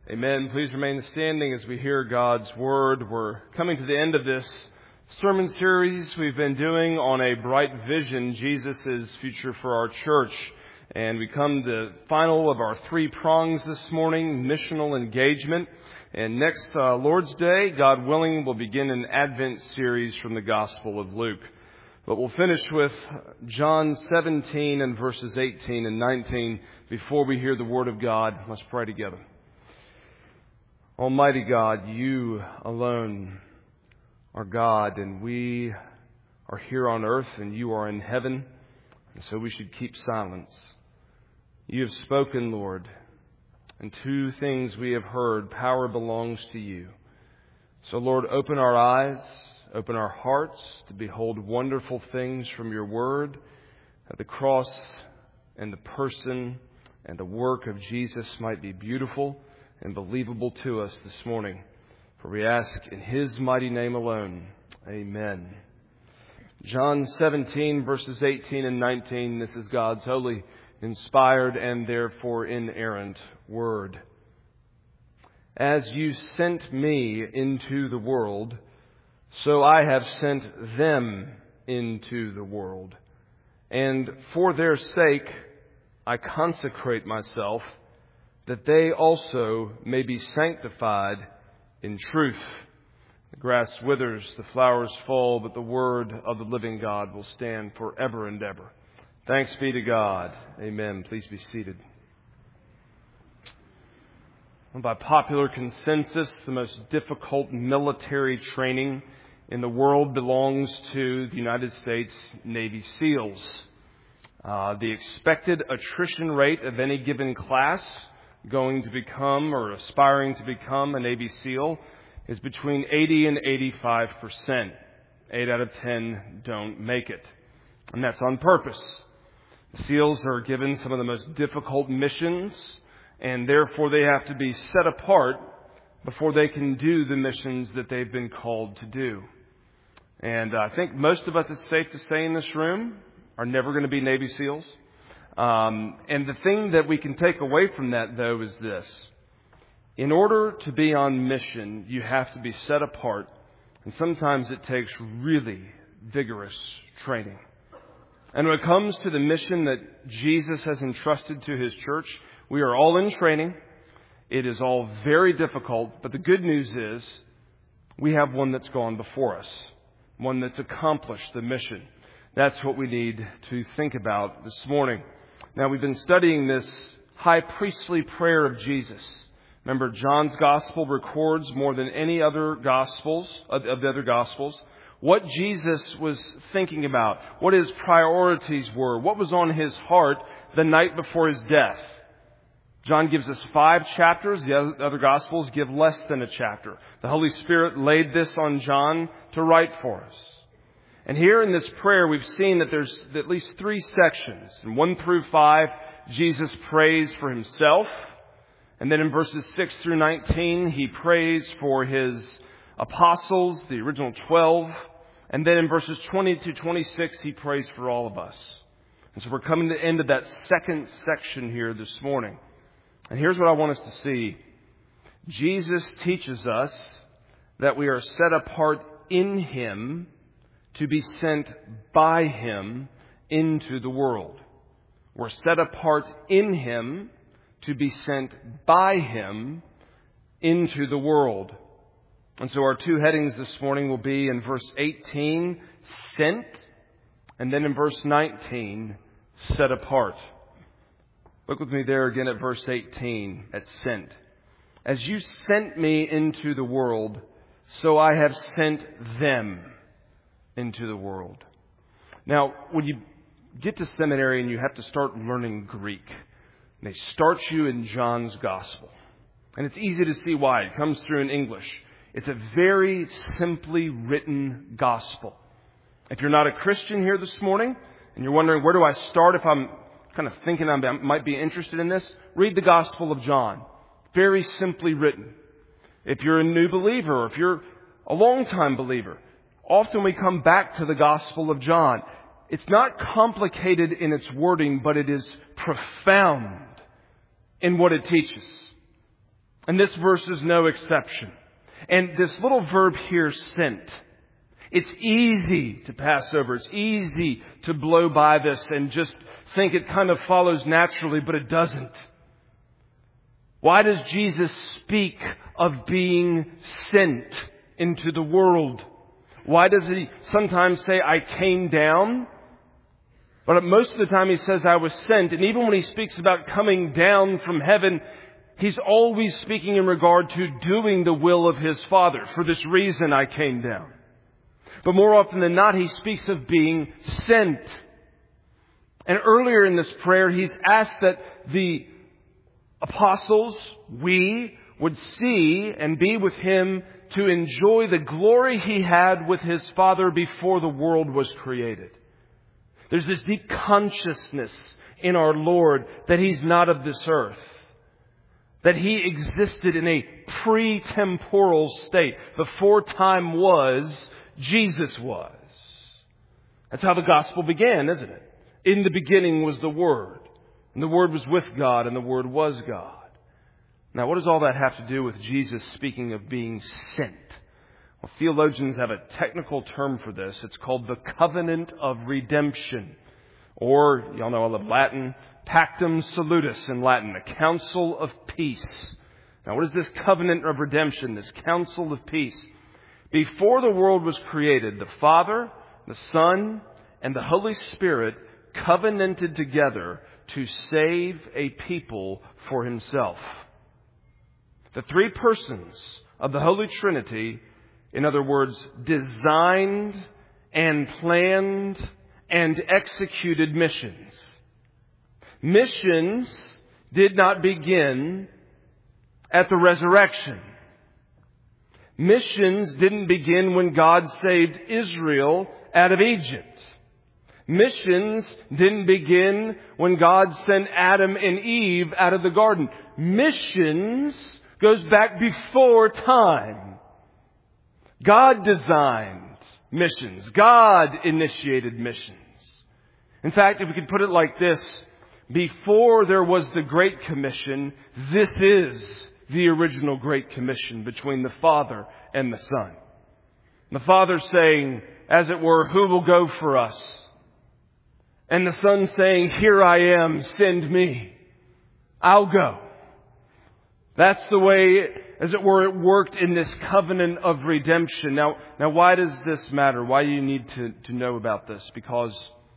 Amen. Please remain standing as we hear God's Word. We're coming to the end of this sermon series we've been doing on a bright vision, Jesus' future for our church. And we come to the final of our three prongs this morning, missional engagement. And next Lord's Day, God willing, we'll begin an Advent series from the Gospel of Luke. But we'll finish with John 17 and verses 18 and 19 before we hear the Word of God. Let's pray together. Almighty God, you alone are God, and we are here on earth, and you are in heaven, and so we should keep silence. You have spoken, Lord, and two things we have heard. Power belongs to you. So, Lord, open our eyes, open our hearts to behold wonderful things from your word, that the cross and the person and the work of Jesus might be beautiful and believable to us this morning. For we ask in his mighty name alone. Amen. John 17 verses 18 and 19. This is God's holy, inspired, and therefore inerrant word. As you sent me into the world, so I have sent them into the world. And for their sake I consecrate myself, that they also may be sanctified in truth. The grass withers, the flowers fall, but the word of the living God will stand forever and ever. Thanks be to God. Amen. Please be seated. By popular consensus, the most difficult military training in the world belongs to the United States Navy SEALs. The expected attrition rate of any given class going to become or aspiring to become a Navy SEAL is between 80 and 85%. 8 out of 10 don't make it. And that's on purpose. The SEALs are given some of the most difficult missions, and therefore they have to be set apart before they can do the missions that they've been called to do. And I think most of us, it's safe to say in this room, are never going to be Navy SEALs. And the thing that we can take away from that, though, is this. In order to be on mission, you have to be set apart. And sometimes it takes really vigorous training. And when it comes to the mission that Jesus has entrusted to his church, we are all in training. It is all very difficult. But the good news is we have one that's gone before us, one that's accomplished the mission. That's what we need to think about this morning. Now, we've been studying this high priestly prayer of Jesus. Remember, John's gospel records more than any other gospels, of the other gospels, what Jesus was thinking about, what his priorities were, what was on his heart the night before his death. John gives us 5 chapters. The other gospels give less than a chapter. The Holy Spirit laid this on John to write for us. And here in this prayer, we've seen that there's at least 3 sections. In 1 through 5, Jesus prays for himself. And then in verses 6 through 19, he prays for his apostles, the original 12. And then in verses 20 to 26, he prays for all of us. And so we're coming to the end of that second section here this morning. And here's what I want us to see. Jesus teaches us that we are set apart in him to be sent by him into the world. We're set apart in him to be sent by him into the world. And so our 2 headings this morning will be in verse 18, sent, and then in verse 19, set apart. Look with me there again at verse 18, at sent. As you sent me into the world, so I have sent them into the world. Now, when you get to seminary and you have to start learning Greek, they start you in John's Gospel. And it's easy to see why. It comes through in English. It's a very simply written gospel. If you're not a Christian here this morning and you're wondering, where do I start if I'm kind of thinking I might be interested in this, read the Gospel of John. Very simply written. If you're a new believer, or if you're a long-time believer, often we come back to the Gospel of John. It's not complicated in its wording, but it is profound in what it teaches. And this verse is no exception. And this little verb here, sent, it's easy to pass over. It's easy to blow by this and just think it kind of follows naturally, but it doesn't. Why does Jesus speak of being sent into the world? Why does he sometimes say, I came down? But most of the time he says, I was sent. And even when he speaks about coming down from heaven, he's always speaking in regard to doing the will of his Father. For this reason I came down. But more often than not, he speaks of being sent. And earlier in this prayer, he's asked that the apostles, we, would see and be with him to enjoy the glory he had with his Father before the world was created. There's this deep consciousness in our Lord that he's not of this earth. That he existed in a pre-temporal state. Before time was, Jesus was. That's how the gospel began, isn't it? In the beginning was the Word. And the Word was with God, and the Word was God. Now, what does all that have to do with Jesus speaking of being sent? Well, theologians have a technical term for this. It's called the covenant of redemption. Or, y'all know I love Latin, Pactum Salutis in Latin, a council of peace. Now, what is this covenant of redemption, this council of peace? Before the world was created, the Father, the Son, and the Holy Spirit covenanted together to save a people for himself. The three persons of the Holy Trinity, in other words, designed and planned and executed missions. Missions did not begin at the resurrection. Missions didn't begin when God saved Israel out of Egypt. Missions didn't begin when God sent Adam and Eve out of the garden. Missions goes back before time. God designed missions. God initiated missions. In fact, if we could put it like this, before there was the Great Commission, this is the original Great Commission between the Father and the Son. The Father saying, as it were, who will go for us? And the Son saying, here I am, send me. I'll go. That's the way, as it were, it worked in this covenant of redemption. Now why does this matter? Why do you need to know about this? Because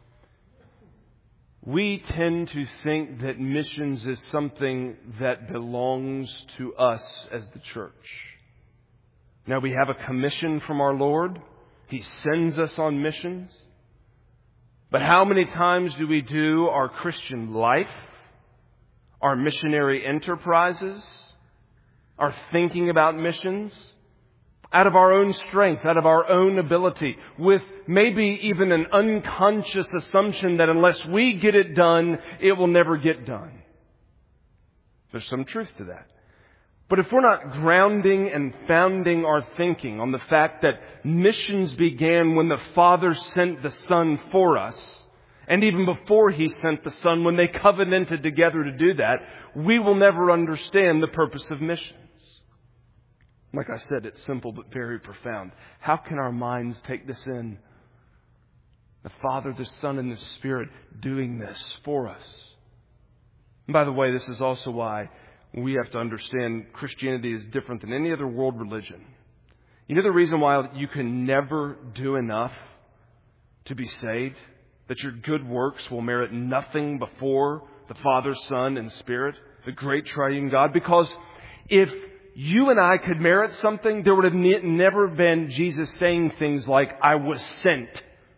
we tend to think that missions is something that belongs to us as the church. Now, we have a commission from our Lord. He sends us on missions. But how many times do we do our Christian life, our missionary enterprises, our thinking about missions, out of our own strength, out of our own ability, with maybe even an unconscious assumption that unless we get it done, it will never get done? There's some truth to that. But if we're not grounding and founding our thinking on the fact that missions began when the Father sent the Son for us, and even before He sent the Son, when they covenanted together to do that, we will never understand the purpose of missions. Like I said, it's simple but very profound. How can our minds take this in? The Father, the Son, and the Spirit doing this for us. And by the way, this is also why we have to understand Christianity is different than any other world religion. You know the reason why you can never do enough to be saved? That your good works will merit nothing before the Father, Son, and Spirit, the great triune God? Because if you and I could merit something, there would have never been Jesus saying things like, I was sent.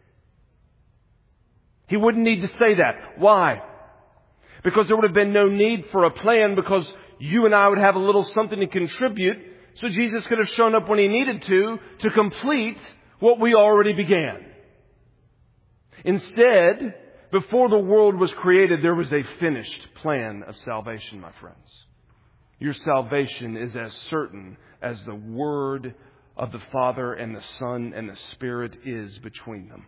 He wouldn't need to say that. Why? Because there would have been no need for a plan, because you and I would have a little something to contribute, so Jesus could have shown up when He needed to complete what we already began. Instead, before the world was created, there was a finished plan of salvation, my friends. Your salvation is as certain as the Word of the Father and the Son and the Spirit is between them.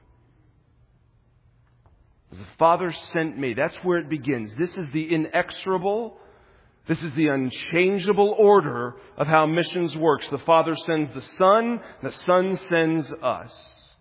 The Father sent me. That's where it begins. This is the inexorable, This is the unchangeable order of how missions works. The Father sends the Son sends us.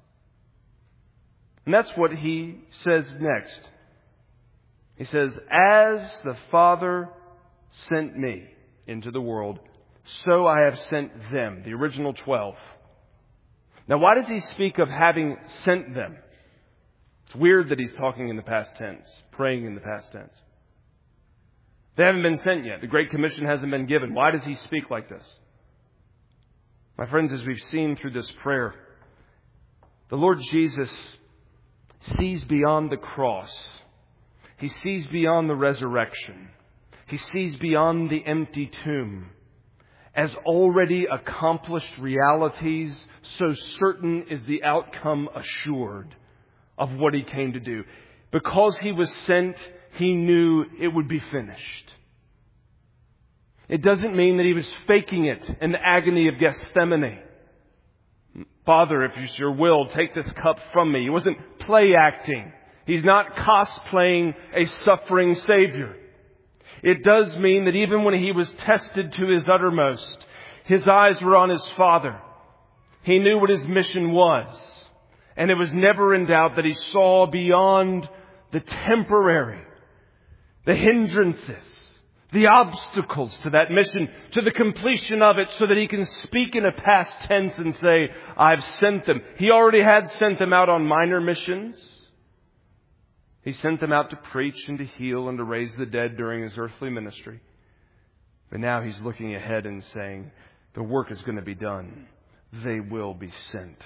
And that's what He says next. He says, as the Father sent me into the world, so I have sent them, the original 12. Now, why does He speak of having sent them? It's weird that He's talking in the past tense, praying in the past tense. They haven't been sent yet. The Great Commission hasn't been given. Why does He speak like this? My friends, as we've seen through this prayer, the Lord Jesus sees beyond the cross. He sees beyond the resurrection. He sees beyond the empty tomb. As already accomplished realities, so certain is the outcome assured of what He came to do. Because He was sent, He knew it would be finished. It doesn't mean that He was faking it in the agony of Gethsemane. Father, if it's your will, take this cup from me. He wasn't play acting. He's not cosplaying a suffering Savior. It does mean that even when He was tested to His uttermost, His eyes were on His Father. He knew what His mission was. And it was never in doubt that He saw beyond the temporary, the hindrances, the obstacles to that mission, to the completion of it, so that He can speak in a past tense and say, I've sent them. He already had sent them out on minor missions. He sent them out to preach and to heal and to raise the dead during His earthly ministry. But now He's looking ahead and saying, the work is going to be done. They will be sent.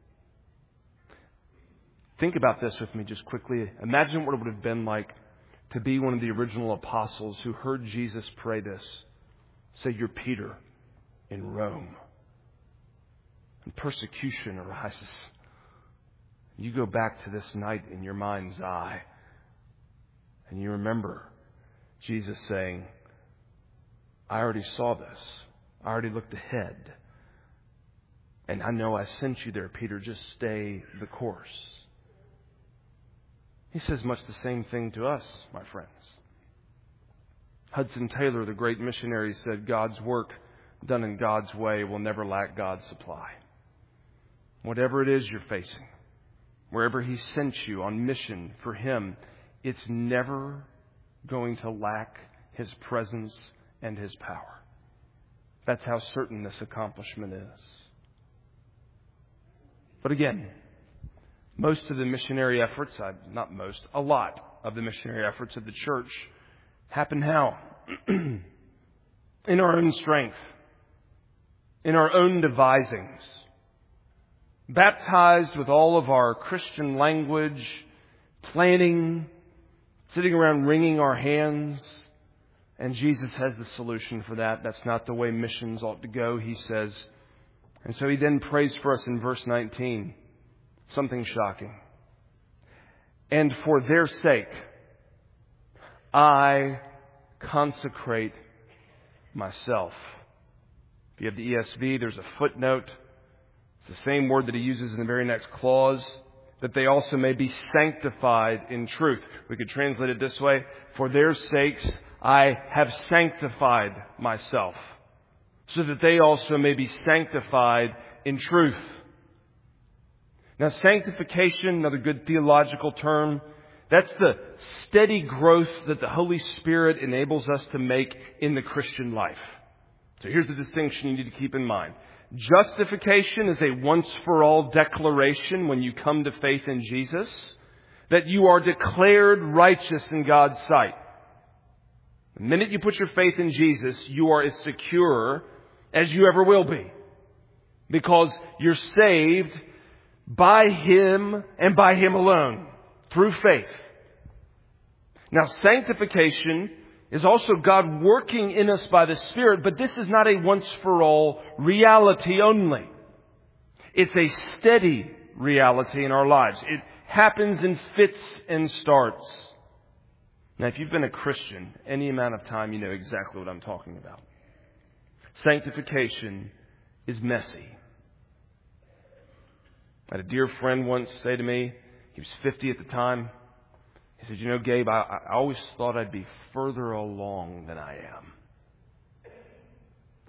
Think about this with me just quickly. Imagine what it would have been like to be one of the original apostles who heard Jesus pray this. Say, you're Peter in Rome. And persecution arises. You go back to this night in your mind's eye. And you remember Jesus saying, I already saw this. I already looked ahead. And I know I sent you there, Peter. Just stay the course. He says much the same thing to us, my friends. Hudson Taylor, the great missionary, said, God's work done in God's way will never lack God's supply. Whatever it is you're facing, wherever He sent you on mission for Him, it's never going to lack His presence and His power. That's how certain this accomplishment is. But again, most of the missionary efforts, a lot of the missionary efforts of the church happen how? In our own strength, in our own devisings, baptized with all of our Christian language, planning, sitting around wringing our hands. And Jesus has the solution for that. That's not the way missions ought to go, He says. And so He then prays for us in verse 19. Something shocking. And for their sake, I consecrate myself. If you have the ESV, there's a footnote. It's the same word that He uses in the very next clause, that they also may be sanctified in truth. We could translate it this way: for their sakes, I have sanctified myself, so that they also may be sanctified in truth. Now, sanctification, another good theological term, that's the steady growth that the Holy Spirit enables us to make in the Christian life. So here's the distinction you need to keep in mind. Justification is a once-for-all declaration when you come to faith in Jesus, that you are declared righteous in God's sight. The minute you put your faith in Jesus, you are as secure as you ever will be, because you're saved by Him and by Him alone, through faith. Now, sanctification is also God working in us by the Spirit, but this is not a once-for-all reality only. It's a steady reality in our lives. It happens in fits and starts. Now, if you've been a Christian any amount of time, you know exactly what I'm talking about. Sanctification is messy. I had a dear friend once say to me, he was 50 at the time, he said, you know, Gabe, I always thought I'd be further along than I am.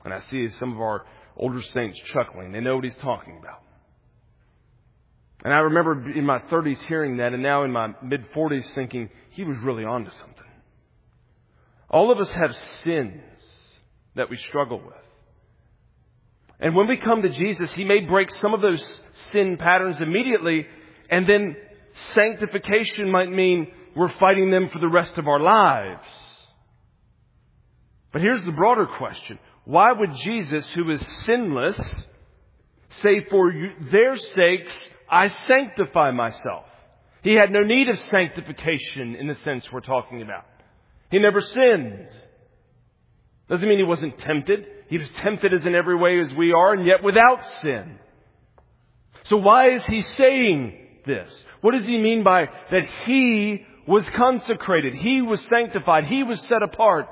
And I see some of our older saints chuckling. They know what he's talking about. And I remember in my 30s hearing that, and now in my mid-40s thinking, he was really on to something. All of us have sins that we struggle with. And when we come to Jesus, He may break some of those sin patterns immediately, and then sanctification might mean we're fighting them for the rest of our lives. But here's the broader question. Why would Jesus, who is sinless, say, for their sakes, I sanctify myself? He had no need of sanctification in the sense we're talking about. He never sinned. Doesn't mean He wasn't tempted. He was tempted as in every way as we are, and yet without sin. So why is He saying this? What does He mean by that He was consecrated? He was sanctified. He was set apart.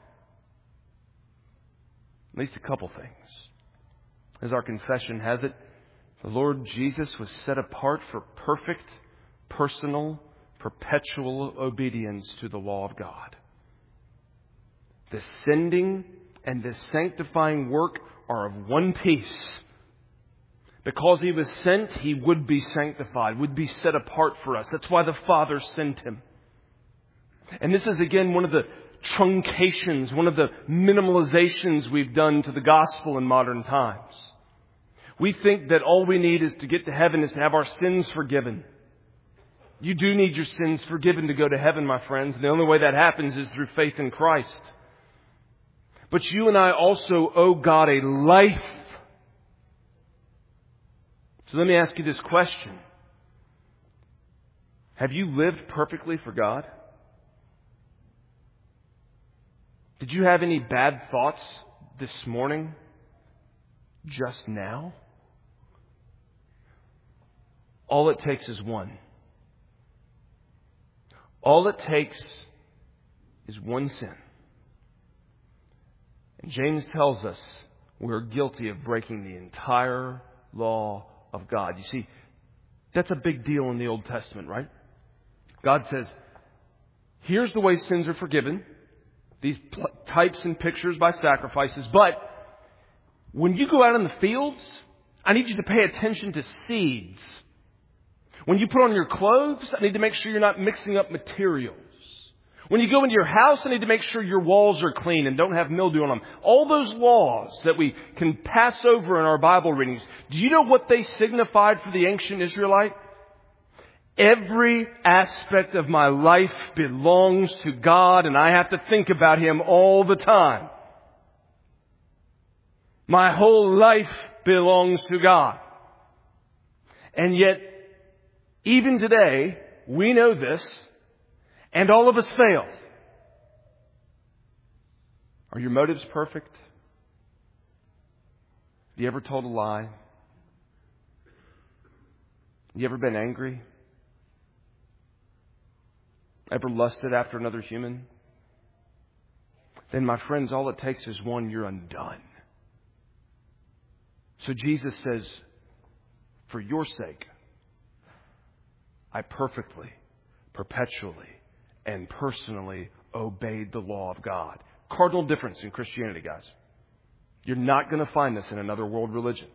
At least a couple things. As our confession has it, the Lord Jesus was set apart for perfect, personal, perpetual obedience to the law of God. The sending and the sanctifying work are of one piece. Because He was sent, He would be sanctified, would be set apart for us. That's why the Father sent Him. And this is again one of the truncations, one of the minimalizations we've done to the gospel in modern times. We think that all we need is to get to heaven is to have our sins forgiven. You do need your sins forgiven to go to heaven, my friends. And the only way that happens is through faith in Christ. But you and I also owe God a life. So let me ask you this question. Have you lived perfectly for God? Did you have any bad thoughts this morning? Just now? All it takes is one. All it takes is one sin. And James tells us we're guilty of breaking the entire law of God. You see, that's a big deal in the Old Testament, right? God says, here's the way sins are forgiven. These types and pictures by sacrifices. But when you go out in the fields, I need you to pay attention to seeds. When you put on your clothes, I need to make sure you're not mixing up materials. When you go into your house, I need to make sure your walls are clean and don't have mildew on them. All those laws that we can pass over in our Bible readings, do you know what they signified for the ancient Israelite? Every aspect of my life belongs to God, and I have to think about Him all the time. My whole life belongs to God. And yet, even today, we know this, and all of us fail. Are your motives perfect? Have you ever told a lie? Have you ever been angry? Ever lusted after another human? Then, my friends, all it takes is one, you're undone. So Jesus says, for your sake, I perfectly, perpetually, and personally obeyed the law of God. Cardinal difference in Christianity, guys. You're not going to find this in another world religion,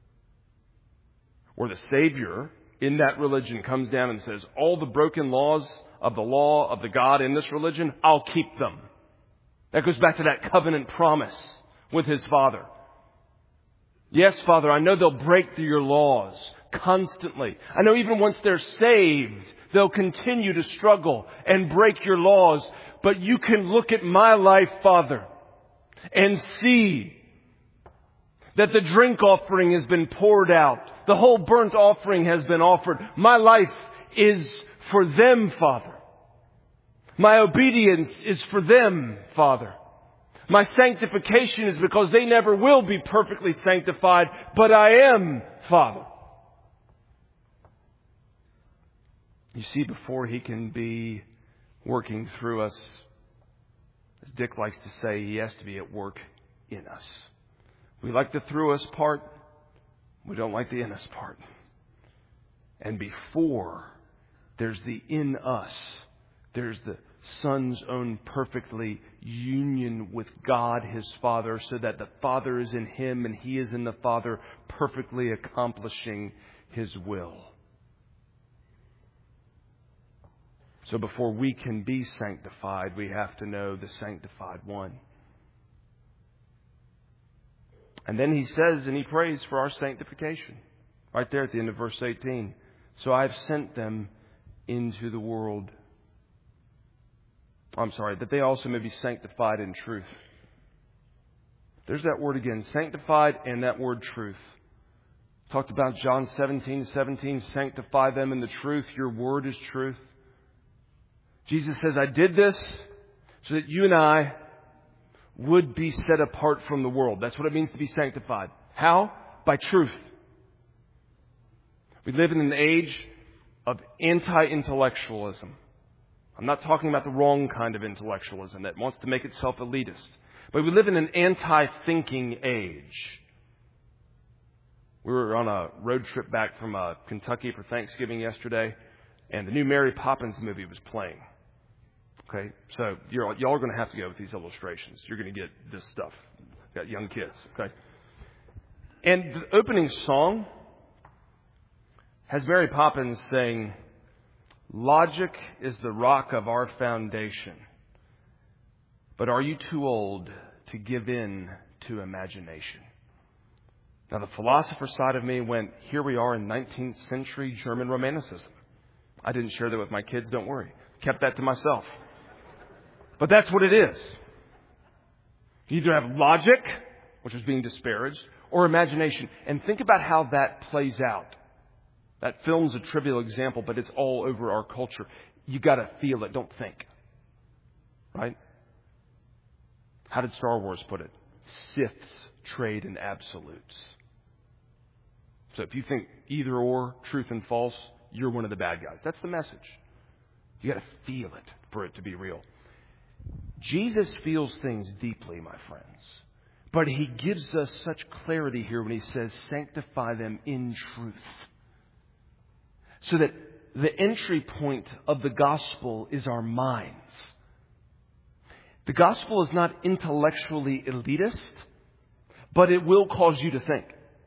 where the Savior in that religion comes down and says, all the broken laws of the law of the God in this religion, I'll keep them. That goes back to that covenant promise with His Father. Yes, Father, I know they'll break through your laws constantly. I know even once they're saved, they'll continue to struggle and break your laws. But you can look at my life, Father, and see that the drink offering has been poured out. The whole burnt offering has been offered. My life is for them, Father. My obedience is for them, Father. My sanctification is because they never will be perfectly sanctified, but I am, Father. You see, before He can be working through us, as Dick likes to say, He has to be at work in us. We like the through us part. We don't like the in us part. And before there's the in us, there's the Son's own perfectly union with God his Father, so that the Father is in him and he is in the Father, perfectly accomplishing his will. So before we can be sanctified, we have to know the sanctified one. And then he says and he prays for our sanctification. Right there at the end of verse 18. So I have sent them into the world. That they also may be sanctified in truth. There's that word again, sanctified, and that word truth. Talked about John 17:17, sanctify them in the truth. Your word is truth. Jesus says, I did this so that you and I would be set apart from the world. That's what it means to be sanctified. How? By truth. We live in an age of anti-intellectualism. I'm not talking about the wrong kind of intellectualism that wants to make itself elitist. But we live in an anti-thinking age. We were on a road trip back from Kentucky for Thanksgiving yesterday, and the new Mary Poppins movie was playing. Okay, so y'all are going to have to go with these illustrations. You're going to get this stuff. Got young kids, okay? And the opening song has Mary Poppins saying, logic is the rock of our foundation, but are you too old to give in to imagination? Now, the philosopher side of me went, here we are in 19th century German Romanticism. I didn't share that with my kids, don't worry. Kept that to myself. But that's what it is. You either have logic, which is being disparaged, or imagination. And think about how that plays out. That film's a trivial example, but it's all over our culture. You got to feel it, don't think. Right? How did Star Wars put it? Siths trade in absolutes. So if you think either or, truth and false, you're one of the bad guys. That's the message. You got to feel it for it to be real. Jesus feels things deeply, my friends. But he gives us such clarity here when he says, sanctify them in truth. So that the entry point of the gospel is our minds. The gospel is not intellectually elitist, but it will cause you to think.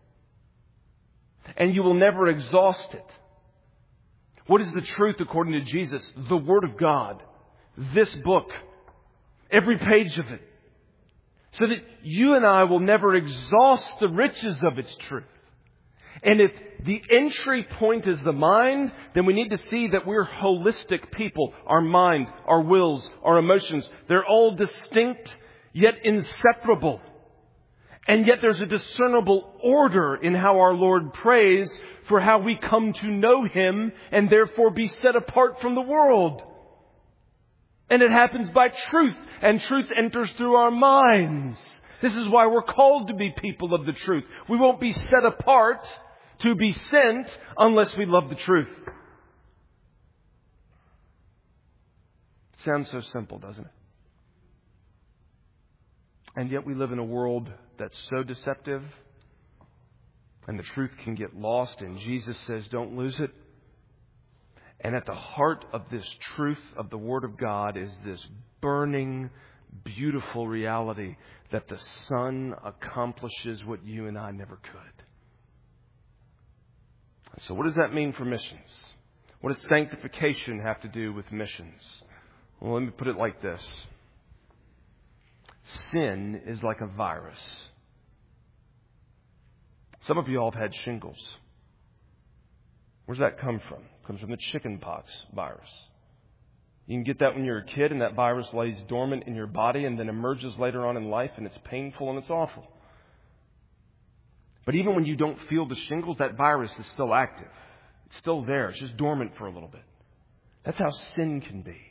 And you will never exhaust it. What is the truth according to Jesus? The Word of God. This book. Every page of it. So that you and I will never exhaust the riches of its truth. And if the entry point is the mind, then we need to see that we're holistic people. Our mind, our wills, our emotions, they're all distinct, yet inseparable. And yet there's a discernible order in how our Lord prays for how we come to know Him and therefore be set apart from the world. And it happens by truth, and truth enters through our minds. This is why we're called to be people of the truth. We won't be set apart to be sent unless we love the truth. Sounds so simple, doesn't it? And yet we live in a world that's so deceptive, and the truth can get lost, and Jesus says, don't lose it. And at the heart of this truth of the Word of God is this burning, beautiful reality that the Son accomplishes what you and I never could. So what does that mean for missions? What does sanctification have to do with missions? Well, let me put it like this. Sin is like a virus. Some of you all have had shingles. Where's that come from? It comes from the chickenpox virus. You can get that when you're a kid, and that virus lays dormant in your body and then emerges later on in life, and it's painful and it's awful. But even when you don't feel the shingles, that virus is still active. It's still there. It's just dormant for a little bit. That's how sin can be.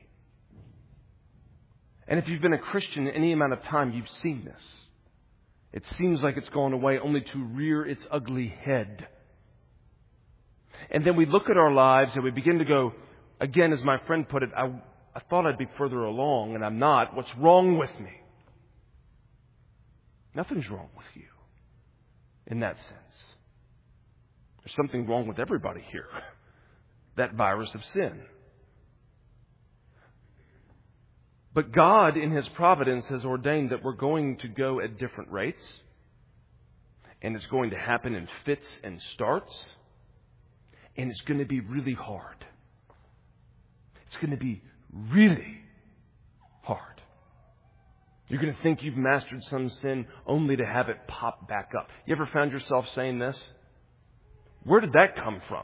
And if you've been a Christian any amount of time, you've seen this. It seems like it's gone away only to rear its ugly head. And then we look at our lives and we begin to go, again, as my friend put it, I thought I'd be further along, and I'm not. What's wrong with me? Nothing's wrong with you in that sense. There's something wrong with everybody here. That virus of sin. But God, in His providence, has ordained that we're going to go at different rates. And it's going to happen in fits and starts. And it's going to be really hard. It's going to be really hard. You're going to think you've mastered some sin only to have it pop back up. You ever found yourself saying this? Where did that come from?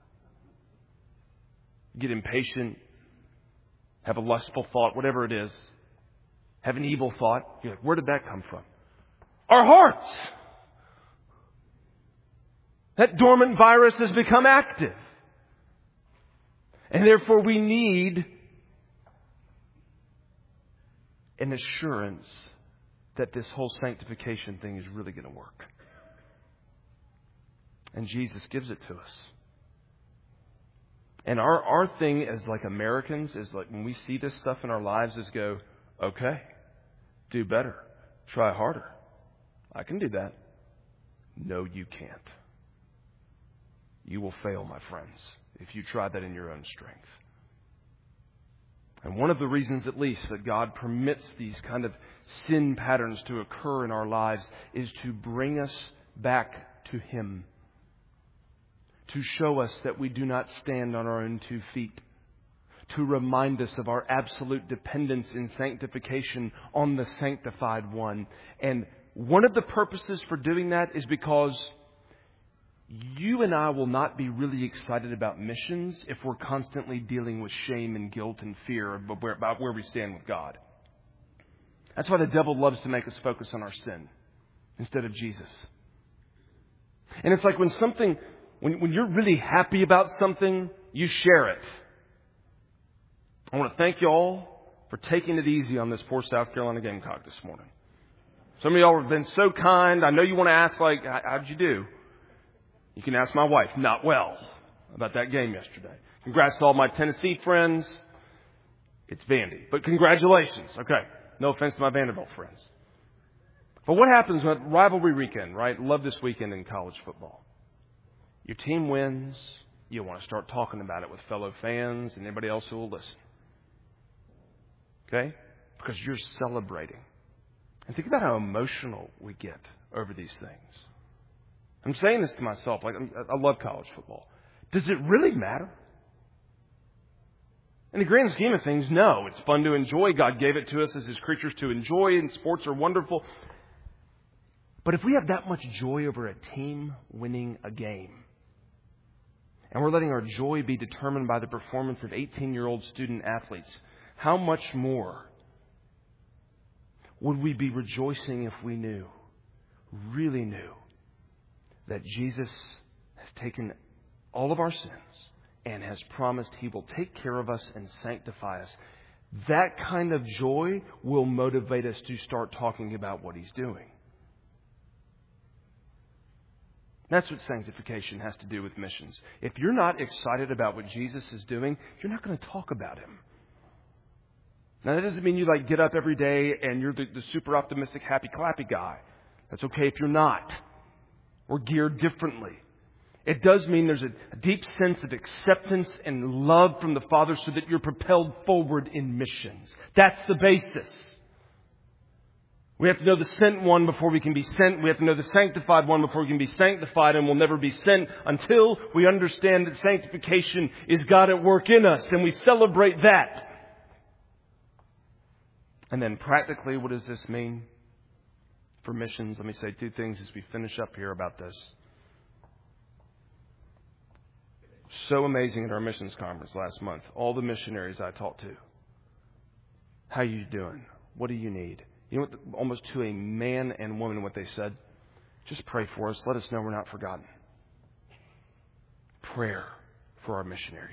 Get impatient, have a lustful thought, whatever it is. Have an evil thought. You're like, where did that come from? Our hearts. That dormant virus has become active. And therefore we need an assurance that this whole sanctification thing is really going to work. And Jesus gives it to us. And our thing as like Americans is like when we see this stuff in our lives is go, okay, do better, try harder. I can do that. No, you can't. You will fail, my friends, if you try that in your own strength. And one of the reasons, at least, that God permits these kind of sin patterns to occur in our lives is to bring us back to Him. To show us that we do not stand on our own 2 feet. To remind us of our absolute dependence in sanctification on the sanctified one. And one of the purposes for doing that is because you and I will not be really excited about missions if we're constantly dealing with shame and guilt and fear about where we stand with God. That's why the devil loves to make us focus on our sin instead of Jesus. And it's like when you're really happy about something, you share it. I want to thank you all for taking it easy on this poor South Carolina Gamecock this morning. Some of y'all have been so kind. I know you want to ask, like, how'd you do? You can ask my wife, not well, about that game yesterday. Congrats to all my Tennessee friends. It's Vandy. But congratulations. Okay. No offense to my Vanderbilt friends. But what happens when rivalry weekend, right? Love this weekend in college football. Your team wins. You want to start talking about it with fellow fans and anybody else who will listen. Okay? Because you're celebrating. And think about how emotional we get over these things. I'm saying this to myself. Like, I love college football. Does it really matter? In the grand scheme of things, no. It's fun to enjoy. God gave it to us as His creatures to enjoy, and sports are wonderful. But if we have that much joy over a team winning a game, and we're letting our joy be determined by the performance of 18-year-old student athletes, how much more would we be rejoicing if we knew, really knew, that Jesus has taken all of our sins and has promised He will take care of us and sanctify us? That kind of joy will motivate us to start talking about what He's doing. That's what sanctification has to do with missions. If you're not excited about what Jesus is doing, you're not going to talk about Him. Now, that doesn't mean you like get up every day and you're the super optimistic, happy, clappy guy. That's okay if you're not. We're geared differently. It does mean there's a deep sense of acceptance and love from the Father so that you're propelled forward in missions. That's the basis. We have to know the sent one before we can be sent. We have to know the sanctified one before we can be sanctified, and we'll never be sent until we understand that sanctification is God at work in us, and we celebrate that. And then practically, what does this mean for missions? Let me say 2 things as we finish up here about this. So amazing at our missions conference last month. All the missionaries I talked to. How are you doing? What do you need? You know what, almost to a man and woman, what they said? Just pray for us. Let us know we're not forgotten. Prayer for our missionaries.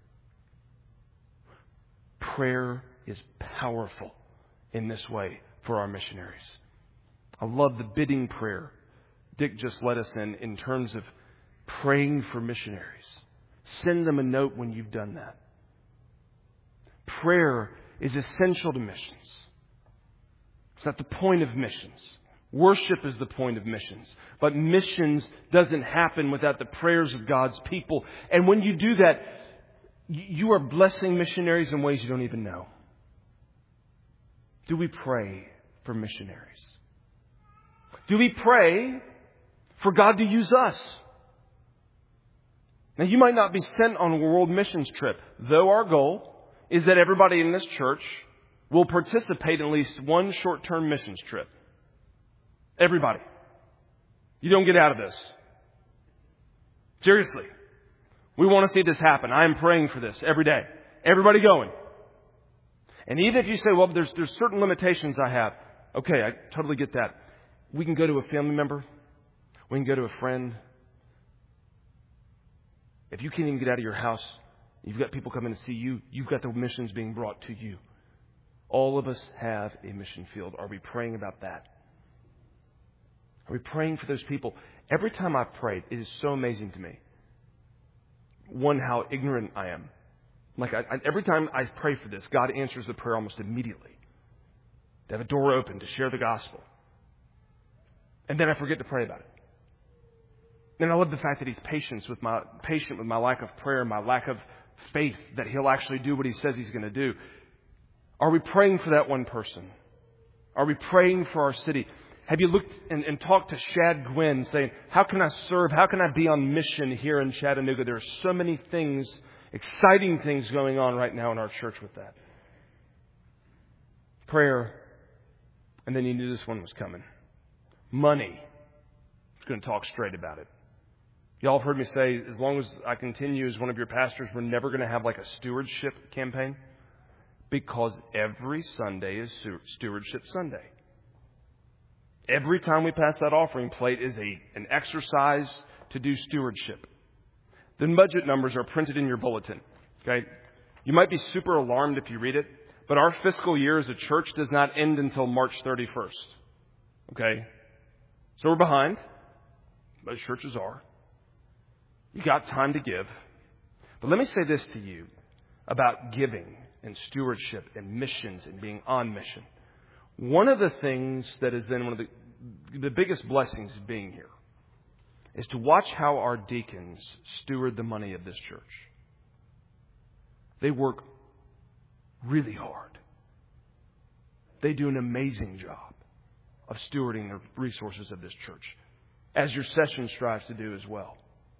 Prayer is powerful in this way for our missionaries. I love the bidding prayer Dick just led us in terms of praying for missionaries. Send them a note when you've done that. Prayer is essential to missions. It's not the point of missions. Worship is the point of missions. But missions doesn't happen without the prayers of God's people. And when you do that, you are blessing missionaries in ways you don't even know. Do we pray for missionaries? Do we pray for God to use us? Now, you might not be sent on a world missions trip, though our goal is that everybody in this church will participate in at least one short-term missions trip. Everybody. You don't get out of this. Seriously. We want to see this happen. I am praying for this every day. Everybody going. And even if you say, well, there's certain limitations I have. Okay, I totally get that. We can go to a family member. We can go to a friend. If you can't even get out of your house, you've got people coming to see you, you've got the missions being brought to you. All of us have a mission field. Are we praying about that? Are we praying for those people? Every time I've prayed, it is so amazing to me. One, how ignorant I am. Like every time I pray for this, God answers the prayer almost immediately. To have a door open to share the gospel. And then I forget to pray about it. And I love the fact that He's patient with my lack of prayer, my lack of faith that He'll actually do what He says He's going to do. Are we praying for that one person? Are we praying for our city? Have you looked and talked to Shad Gwynn saying, how can I serve? How can I be on mission here in Chattanooga? There are so many things, exciting things going on right now in our church with that. Prayer. And then you knew this one was coming. Money. I'm going to talk straight about it. Y'all have heard me say, as long as I continue as one of your pastors, we're never going to have like a stewardship campaign. Because every Sunday is Stewardship Sunday. Every time we pass that offering plate is an exercise to do stewardship. The budget numbers are printed in your bulletin. Okay? You might be super alarmed if you read it, but our fiscal year as a church does not end until March 31st. Okay? So we're behind. Most churches are. You got time to give. But let me say this to you about giving and stewardship and missions and being on mission. One of the things that has been one of the biggest blessings of being here is to watch how our deacons steward the money of this church. They work really hard. They do an amazing job of stewarding the resources of this church, as your session strives to do as well.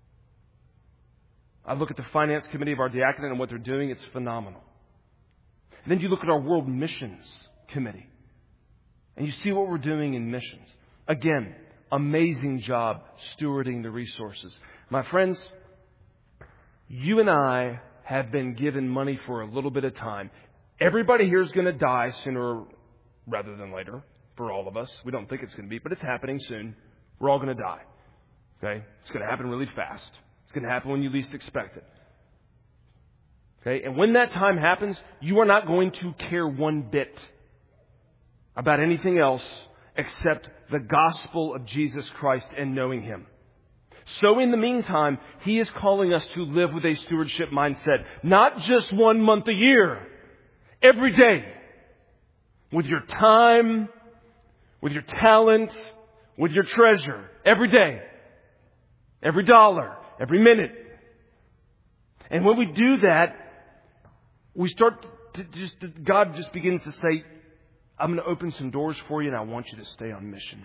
I look at the finance committee of our diaconate and what they're doing. It's phenomenal. And then you look at our world missions committee and you see what we're doing in missions. Again, amazing job stewarding the resources. My friends, you and I have been given money for a little bit of time. Everybody here is going to die sooner rather than later for all of us. We don't think it's going to be, but it's happening soon. We're all going to die. Okay? It's going to happen really fast. It's going to happen when you least expect it. Okay? And when that time happens, you are not going to care one bit about anything else except the gospel of Jesus Christ and knowing Him. So in the meantime, He is calling us to live with a stewardship mindset, not just 1 month a year, every day, with your time, with your talent, with your treasure, every day, every dollar, every minute. And when we do that, we start to God just begins to say, I'm going to open some doors for you and I want you to stay on mission.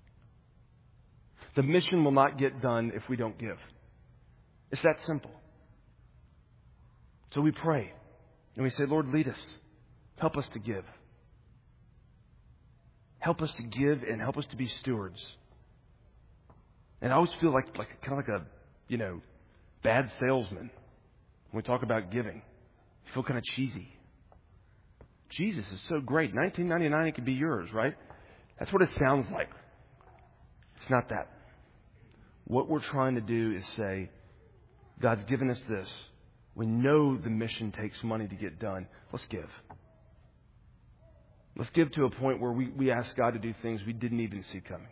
The mission will not get done if we don't give. It's that simple. So we pray and we say, Lord, lead us. Help us to give. Help us to give and help us to be stewards. And I always feel like kind of like a, bad salesman when we talk about giving. You feel kind of cheesy. Jesus is so great. $19.99, it could be yours, right? That's what it sounds like. It's not that. What we're trying to do is say, God's given us this. We know the mission takes money to get done. Let's give. Let's give to a point where we ask God to do things we didn't even see coming.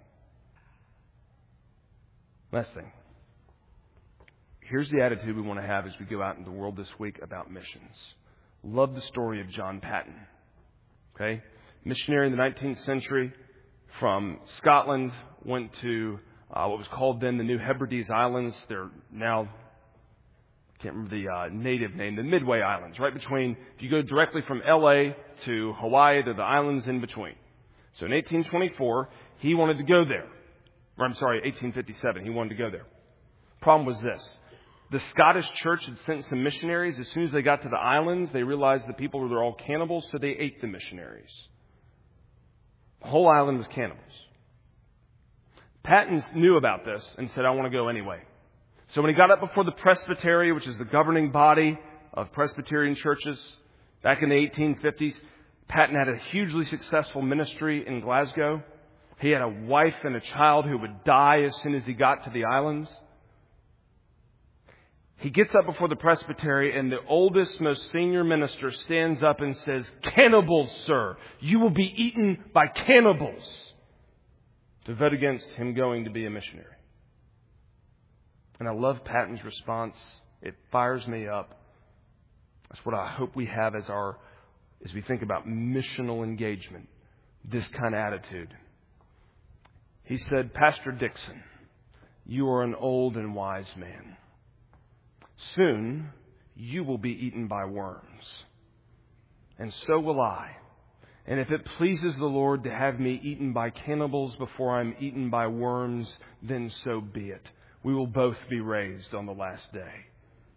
Last thing. Here's the attitude we want to have as we go out into the world this week about missions. Love the story of John Paton. Okay? Missionary in the 19th century from Scotland, went to what was called then the New Hebrides Islands. They're now can't remember the native name, the Midway Islands, right between, if you go directly from L.A. to Hawaii, they're the islands in between. So in 1824, he wanted to go there. Or 1857, he wanted to go there. Problem was this. The Scottish church had sent some missionaries. As soon as they got to the islands, they realized the people were all cannibals, so they ate the missionaries. The whole island was cannibals. Paton knew about this and said, I want to go anyway. So when he got up before the presbytery, which is the governing body of Presbyterian churches, back in the 1850s, Paton had a hugely successful ministry in Glasgow. He had a wife and a child who would die as soon as he got to the islands. He gets up before the presbytery, and the oldest, most senior minister stands up and says, "Cannibals, sir! You will be eaten by cannibals!" to vote against him going to be a missionary. And I love Paton's response. It fires me up. That's what I hope we have as we think about missional engagement, this kind of attitude. He said, "Pastor Dixon, you are an old and wise man. Soon you will be eaten by worms, and so will I. And if it pleases the Lord to have me eaten by cannibals before I'm eaten by worms, then so be it. We will both be raised on the last day."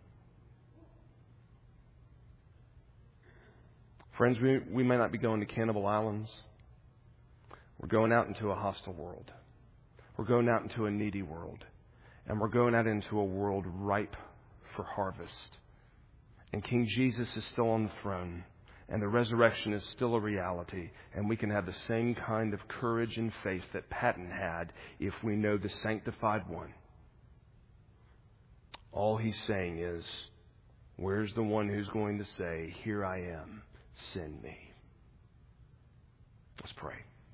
Friends, we may not be going to Cannibal Islands. We're going out into a hostile world. We're going out into a needy world. And we're going out into a world ripe for harvest. And King Jesus is still on the throne. And the resurrection is still a reality. And we can have the same kind of courage and faith that Paton had if we know the sanctified one. All he's saying is, where's the one who's going to say, "Here I am, send me"? Let's pray.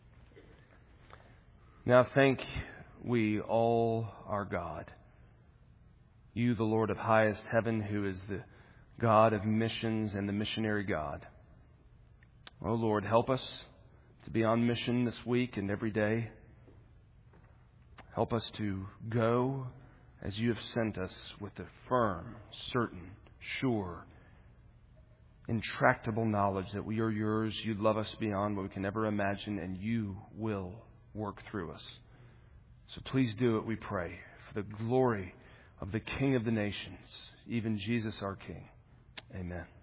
Now thank we all our God, you, the Lord of highest heaven, who is the God of missions and the missionary God. Oh Lord, help us to be on mission this week and every day. Help us to go as you have sent us with a firm, certain, sure, intractable knowledge that we are yours. You love us beyond what we can ever imagine, and you will work through us. So please do it, we pray, for the glory of the King of the nations, even Jesus our King. Amen.